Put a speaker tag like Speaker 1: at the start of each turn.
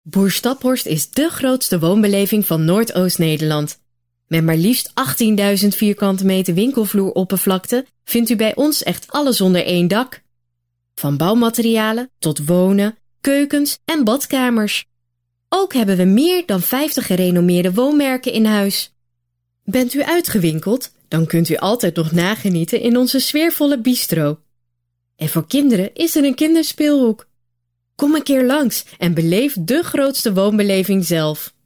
Speaker 1: Boer Staphorst is dé grootste woonbeleving van Noordoost-Nederland. Met maar liefst 18.000 vierkante meter winkelvloeroppervlakte vindt u bij ons echt alles onder één dak. Van bouwmaterialen tot wonen, keukens en badkamers. Ook hebben we meer dan 50 gerenommeerde woonmerken in huis. Bent u uitgewinkeld, dan kunt u altijd nog nagenieten in onze sfeervolle bistro. En voor kinderen is er een kinderspeelhoek. Kom een keer langs en beleef de grootste woonbeleving zelf.